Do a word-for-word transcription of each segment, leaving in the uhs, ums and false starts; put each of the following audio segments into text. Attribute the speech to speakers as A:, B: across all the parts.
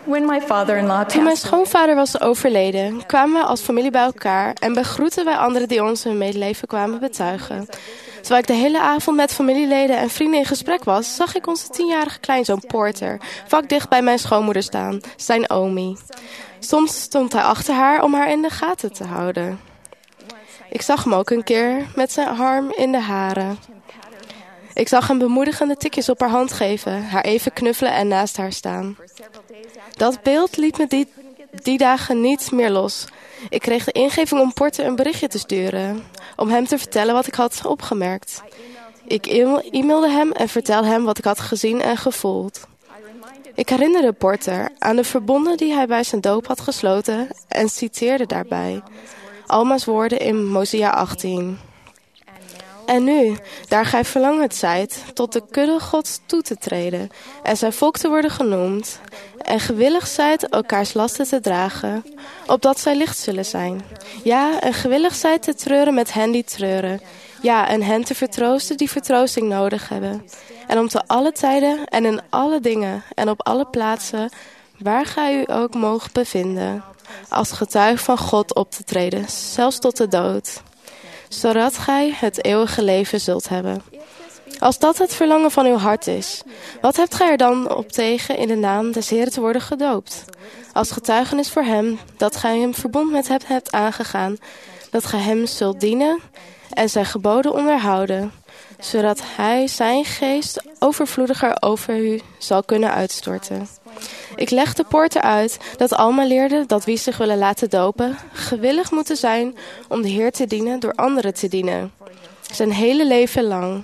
A: When my father-in-law
B: Toen mijn
A: passed away,
B: schoonvader was overleden, kwamen we als familie bij elkaar en begroetten wij anderen die ons hun medeleven kwamen betuigen. Terwijl ik de hele avond met familieleden en vrienden in gesprek was, zag ik onze tienjarige kleinzoon Porter vakdicht bij mijn schoonmoeder staan, zijn Omi. Soms stond hij achter haar om haar in de gaten te houden. Ik zag hem ook een keer met zijn arm in de haren. Ik zag hem bemoedigende tikjes op haar hand geven, haar even knuffelen en naast haar staan. Dat beeld liet me die, die dagen niet meer los. Ik kreeg de ingeving om Porter een berichtje te sturen, om hem te vertellen wat ik had opgemerkt. Ik e-mailde hem en vertelde hem wat ik had gezien en gevoeld. Ik herinnerde Porter aan de verbonden die hij bij zijn doop had gesloten en citeerde daarbij Alma's woorden in Mosiah achttien. En nu, daar gij verlangend zijt tot de kudde Gods toe te treden en zijn volk te worden genoemd, en gewillig zijt elkaars lasten te dragen, opdat zij licht zullen zijn. Ja, en gewillig zijt te treuren met hen die treuren. Ja, en hen te vertroosten die vertroosting nodig hebben. En om te alle tijden en in alle dingen en op alle plaatsen, waar gij u ook moogt bevinden, als getuige van God op te treden, zelfs tot de dood, zodat gij het eeuwige leven zult hebben. Als dat het verlangen van uw hart is, wat hebt gij er dan op tegen in de naam des Heeren te worden gedoopt? Als getuigenis voor hem, dat gij hem verbond met hem hebt aangegaan, dat gij hem zult dienen en zijn geboden onderhouden, zodat hij zijn geest overvloediger over u zal kunnen uitstorten. Ik legde Porter uit dat Alma leerde dat wie zich willen laten dopen, gewillig moeten zijn om de Heer te dienen door anderen te dienen. Zijn hele leven lang.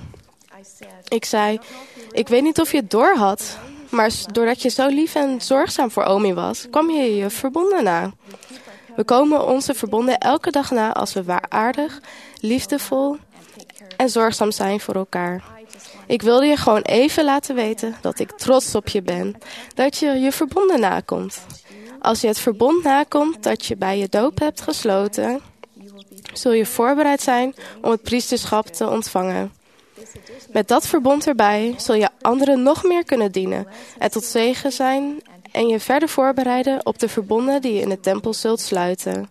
B: Ik zei, ik weet niet of je het door had, maar doordat je zo lief en zorgzaam voor Omi was, kwam je je verbonden na. We komen onze verbonden elke dag na als we waardig, liefdevol en zorgzaam zijn voor elkaar. Ik wilde je gewoon even laten weten dat ik trots op je ben, dat je je verbonden nakomt. Als je het verbond nakomt dat je bij je doop hebt gesloten, zul je voorbereid zijn om het priesterschap te ontvangen. Met dat verbond erbij zul je anderen nog meer kunnen dienen en tot zegen zijn en je verder voorbereiden op de verbonden die je in de tempel zult sluiten.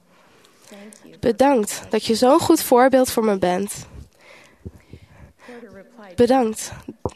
B: Bedankt dat je zo'n goed voorbeeld voor me bent. Bedankt.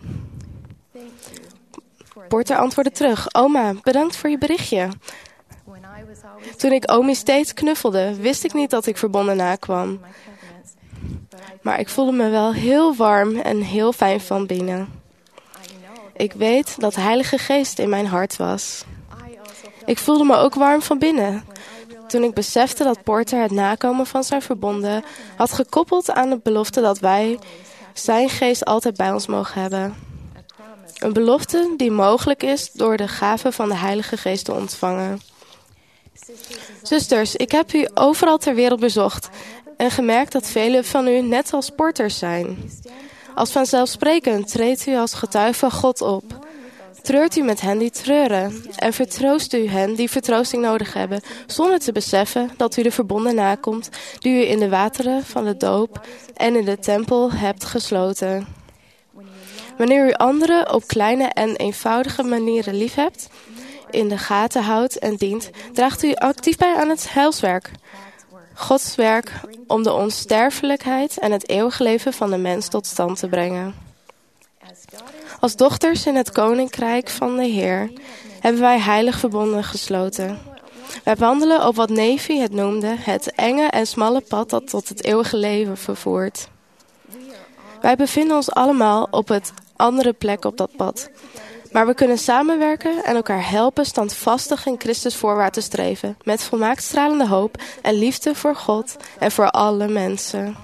B: Porter antwoordde terug, oma, bedankt voor je berichtje. Toen ik Omi steeds knuffelde, wist ik niet dat ik verbonden nakwam. Maar ik voelde me wel heel warm en heel fijn van binnen. Ik weet dat de Heilige Geest in mijn hart was. Ik voelde me ook warm van binnen. Toen ik besefte dat Porter het nakomen van zijn verbonden had gekoppeld aan de belofte dat wij zijn geest altijd bij ons mogen hebben. Een belofte die mogelijk is door de gave van de Heilige Geest te ontvangen. Zusters, ik heb u overal ter wereld bezocht en gemerkt dat velen van u net als Porters zijn. Als vanzelfsprekend treedt u als getuige van God op. Treurt u met hen die treuren en vertroost u hen die vertroosting nodig hebben, zonder te beseffen dat u de verbonden nakomt die u in de wateren van de doop en in de tempel hebt gesloten. Wanneer u anderen op kleine en eenvoudige manieren liefhebt, in de gaten houdt en dient, draagt u actief bij aan het heilswerk. Gods werk om de onsterfelijkheid en het eeuwige leven van de mens tot stand te brengen. Als dochters in het koninkrijk van de Heer hebben wij heilig verbonden gesloten. Wij wandelen op wat Nefi het noemde, het enge en smalle pad dat tot het eeuwige leven vervoert. Wij bevinden ons allemaal op het andere plek op dat pad. Maar we kunnen samenwerken en elkaar helpen standvastig in Christus voorwaarts te streven, met volmaakt stralende hoop en liefde voor God en voor alle mensen.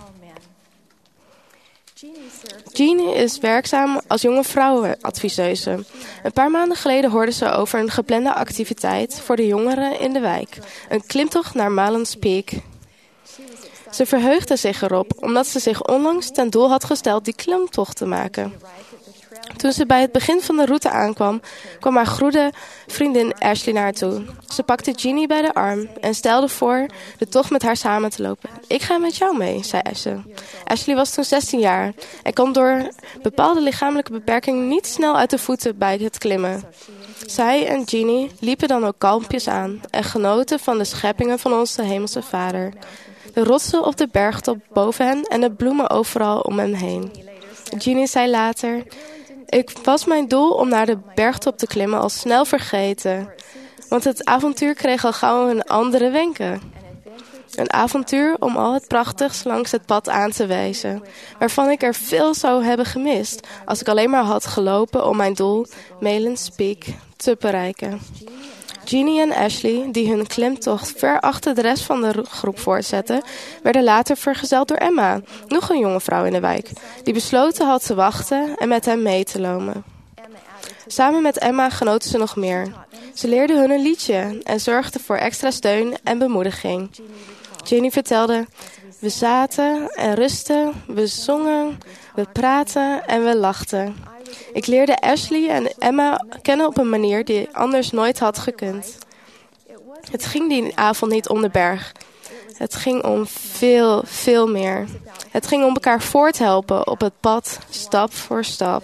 B: Jeannie is werkzaam als jonge vrouwenadviseuse. Een paar maanden geleden hoorde ze over een geplande activiteit voor de jongeren in de wijk. Een klimtocht naar Malens Peak. Ze verheugde zich erop, omdat ze zich onlangs ten doel had gesteld die klimtocht te maken. Toen ze bij het begin van de route aankwam, kwam haar goede vriendin Ashley naar haar toe. Ze pakte Jeannie bij de arm en stelde voor de tocht met haar samen te lopen. Ik ga met jou mee, zei ze. Ashley was toen zestien jaar en kon door bepaalde lichamelijke beperkingen niet snel uit de voeten bij het klimmen. Zij en Jeannie liepen dan ook kalmpjes aan en genoten van de scheppingen van onze hemelse Vader. De rotsen op de bergtop boven hen en de bloemen overal om hen heen. Jeannie zei later: ik was mijn doel om naar de bergtop te klimmen al snel vergeten. Want het avontuur kreeg al gauw een andere wenken. Een avontuur om al het prachtigs langs het pad aan te wijzen, waarvan ik er veel zou hebben gemist als ik alleen maar had gelopen om mijn doel, Malin's Peak, te bereiken. Jeannie en Ashley, die hun klimtocht ver achter de rest van de groep voortzetten, werden later vergezeld door Emma, nog een jonge vrouw in de wijk, die besloten had te wachten en met hen mee te lopen. Samen met Emma genoten ze nog meer. Ze leerden hun een liedje en zorgden voor extra steun en bemoediging. Jeannie vertelde: we zaten en rustten, we zongen, we praten en we lachten. Ik leerde Ashley en Emma kennen op een manier die anders nooit had gekund. Het ging die avond niet om de berg. Het ging om veel, veel meer. Het ging om elkaar voorthelpen op het pad, stap voor stap.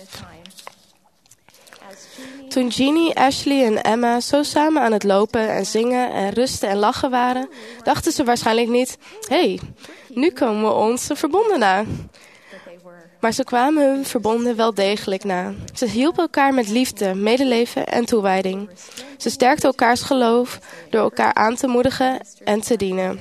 B: Toen Jeannie, Ashley en Emma zo samen aan het lopen en zingen en rusten en lachen waren, dachten ze waarschijnlijk niet: hé, hey, nu komen we onze verbonden na. Maar ze kwamen hun verbonden wel degelijk na. Ze hielpen elkaar met liefde, medeleven en toewijding. Ze sterkten elkaars geloof door elkaar aan te moedigen en te dienen.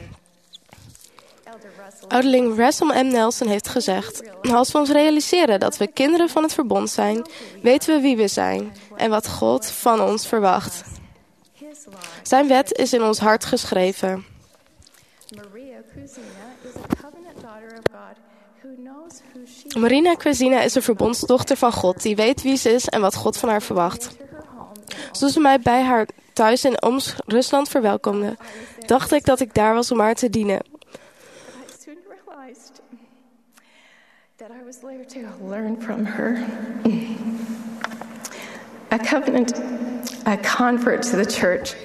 B: Ouderling Russell M. Nelson heeft gezegd: als we ons realiseren dat we kinderen van het verbond zijn, weten we wie we zijn en wat God van ons verwacht. Zijn wet is in ons hart geschreven. Marina Kwesina is een verbondsdochter van God die weet wie ze is en wat God van haar verwacht. Toen ze mij bij haar thuis in Oms, Rusland verwelkomde, dacht ik dat ik daar was om haar te dienen.
A: That I was there to learn from her. A covenant, a convert to the church.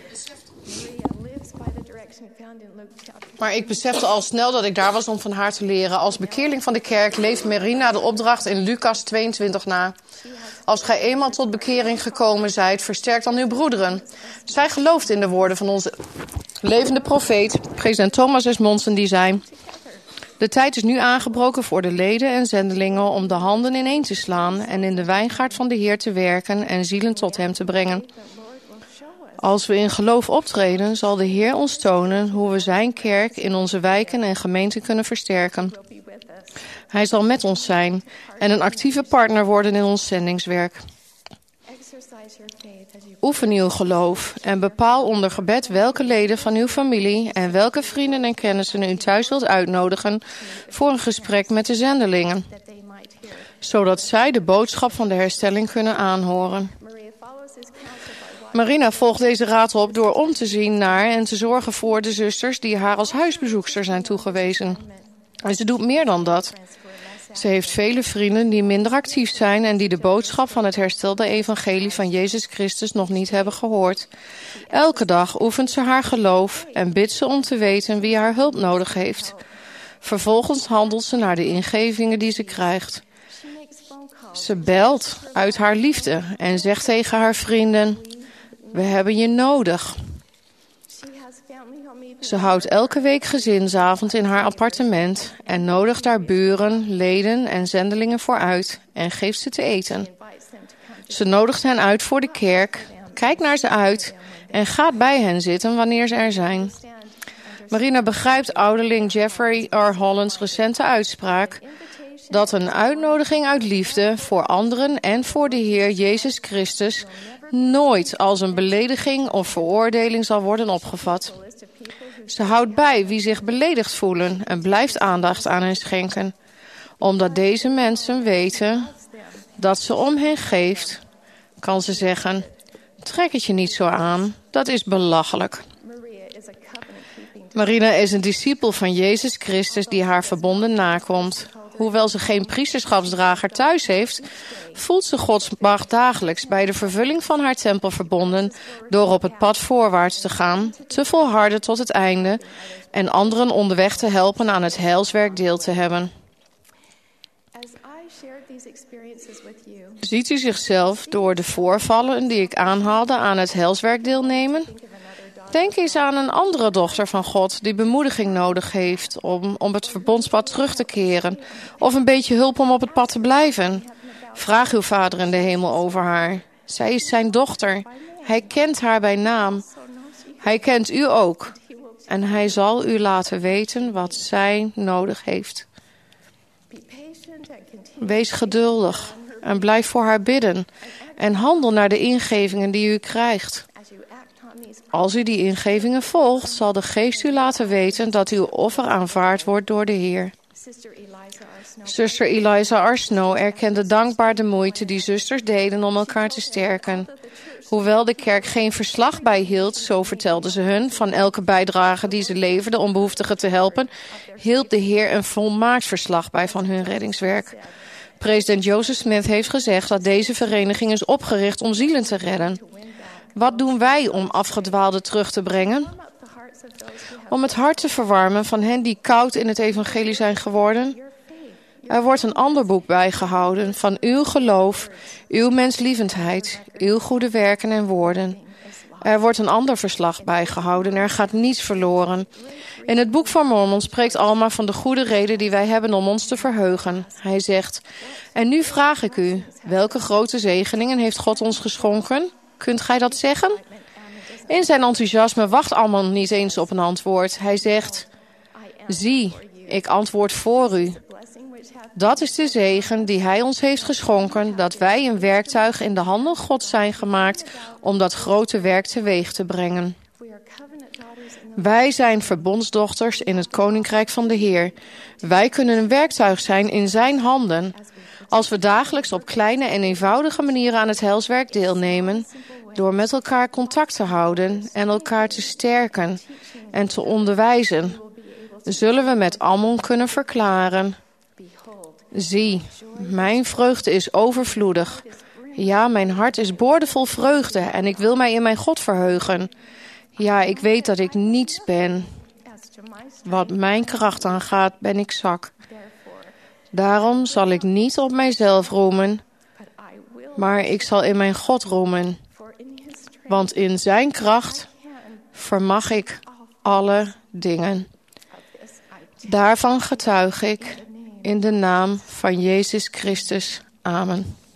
C: Maar ik besefte al snel dat ik daar was om van haar te leren. Als bekeerling van de kerk leeft Marina de opdracht in Lucas tweeëntwintig na. Als gij eenmaal tot bekering gekomen zijt, versterk dan uw broederen. Zij gelooft in de woorden van onze levende profeet, president Thomas S. Monson, die zei: de tijd is nu aangebroken voor de leden en zendelingen om de handen ineen te slaan en in de wijngaard van de Heer te werken en zielen tot hem te brengen. Als we in geloof optreden, zal de Heer ons tonen hoe we zijn kerk in onze wijken en gemeenten kunnen versterken. Hij zal met ons zijn en een actieve partner worden in ons zendingswerk. Oefen uw geloof en bepaal onder gebed welke leden van uw familie en welke vrienden en kennissen u thuis wilt uitnodigen voor een gesprek met de zendelingen, zodat zij de boodschap van de herstelling kunnen aanhoren. Marina volgt deze raad op door om te zien naar en te zorgen voor de zusters die haar als huisbezoekster zijn toegewezen. En ze doet meer dan dat. Ze heeft vele vrienden die minder actief zijn en die de boodschap van het herstelde evangelie van Jezus Christus nog niet hebben gehoord. Elke dag oefent ze haar geloof en bidt ze om te weten wie haar hulp nodig heeft. Vervolgens handelt ze naar de ingevingen die ze krijgt. Ze belt uit haar liefde en zegt tegen haar vrienden: we hebben je nodig. Ze houdt elke week gezinsavond in haar appartement en nodigt haar buren, leden en zendelingen voor uit en geeft ze te eten. Ze nodigt hen uit voor de kerk, kijkt naar ze uit en gaat bij hen zitten wanneer ze er zijn. Marina begrijpt ouderling Jeffrey R. Holland's recente uitspraak dat een uitnodiging uit liefde voor anderen en voor de Heer Jezus Christus nooit als een belediging of veroordeling zal worden opgevat. Ze houdt bij wie zich beledigd voelen en blijft aandacht aan hen schenken, omdat deze mensen weten dat ze om hen geeft, kan ze zeggen: trek het je niet zo aan, dat is belachelijk. Marina is een discipel van Jezus Christus die haar verbonden nakomt. Hoewel ze geen priesterschapsdrager thuis heeft, voelt ze Gods macht dagelijks bij de vervulling van haar tempelverbonden door op het pad voorwaarts te gaan, te volharden tot het einde en anderen onderweg te helpen aan het heilswerk deel te hebben. Ziet u zichzelf door de voorvallen die ik aanhaalde aan het helswerk deelnemen? Denk eens aan een andere dochter van God die bemoediging nodig heeft om, om het verbondspad terug te keren. Of een beetje hulp om op het pad te blijven. Vraag uw Vader in de hemel over haar. Zij is zijn dochter. Hij kent haar bij naam. Hij kent u ook. En hij zal u laten weten wat zij nodig heeft. Wees geduldig en blijf voor haar bidden. En handel naar de ingevingen die u krijgt. Als u die ingevingen volgt, zal de Geest u laten weten dat uw offer aanvaard wordt door de Heer. Zuster Eliza Arsnow erkende dankbaar de moeite die zusters deden om elkaar te sterken. Hoewel de kerk geen verslag bijhield, zo vertelde ze hun, van elke bijdrage die ze leverden om behoeftigen te helpen, hield de Heer een volmaakt verslag bij van hun reddingswerk. President Joseph Smith heeft gezegd dat deze vereniging is opgericht om zielen te redden. Wat doen wij om afgedwaalden terug te brengen? Om het hart te verwarmen van hen die koud in het evangelie zijn geworden? Er wordt een ander boek bijgehouden van uw geloof, uw menslievendheid, uw goede werken en woorden. Er wordt een ander verslag bijgehouden, er gaat niets verloren. In het boek van Mormon spreekt Alma van de goede reden die wij hebben om ons te verheugen. Hij zegt, en nu vraag ik u, welke grote zegeningen heeft God ons geschonken? Kunt gij dat zeggen? In zijn enthousiasme wacht Alma niet eens op een antwoord. Hij zegt, zie, ik antwoord voor u. Dat is de zegen die hij ons heeft geschonken, dat wij een werktuig in de handen Gods zijn gemaakt om dat grote werk teweeg te brengen. Wij zijn verbondsdochters in het koninkrijk van de Heer. Wij kunnen een werktuig zijn in zijn handen. Als we dagelijks op kleine en eenvoudige manieren aan het helswerk deelnemen, door met elkaar contact te houden en elkaar te sterken en te onderwijzen, zullen we met Ammon kunnen verklaren, zie, mijn vreugde is overvloedig. Ja, mijn hart is boordevol vreugde en ik wil mij in mijn God verheugen. Ja, ik weet dat ik niets ben. Wat mijn kracht aangaat, ben ik zwak. Daarom zal ik niet op mijzelf roemen, maar ik zal in mijn God roemen. Want in zijn kracht vermag ik alle dingen. Daarvan getuig ik in de naam van Jezus Christus. Amen.